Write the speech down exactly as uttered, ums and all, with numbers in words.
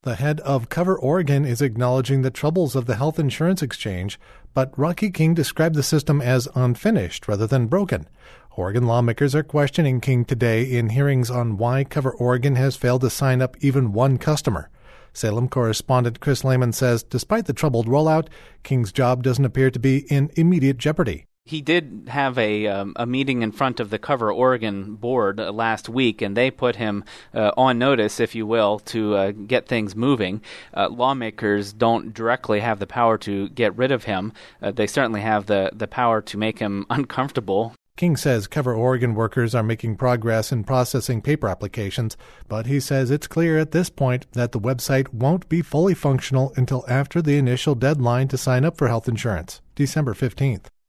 The head of Cover Oregon is acknowledging the troubles of the health insurance exchange, but Rocky King described the system as unfinished rather than broken. Oregon lawmakers are questioning King today in hearings on why Cover Oregon has failed to sign up even one customer. Salem correspondent Chris Lehman says despite the troubled rollout, King's job doesn't appear to be in immediate jeopardy. He did have a um, a meeting in front of the Cover Oregon board uh, last week, and they put him uh, on notice, if you will, to uh, get things moving. Uh, lawmakers don't directly have the power to get rid of him. Uh, they certainly have the, the power to make him uncomfortable. King says Cover Oregon workers are making progress in processing paper applications, but he says it's clear at this point that the website won't be fully functional until after the initial deadline to sign up for health insurance, December fifteenth.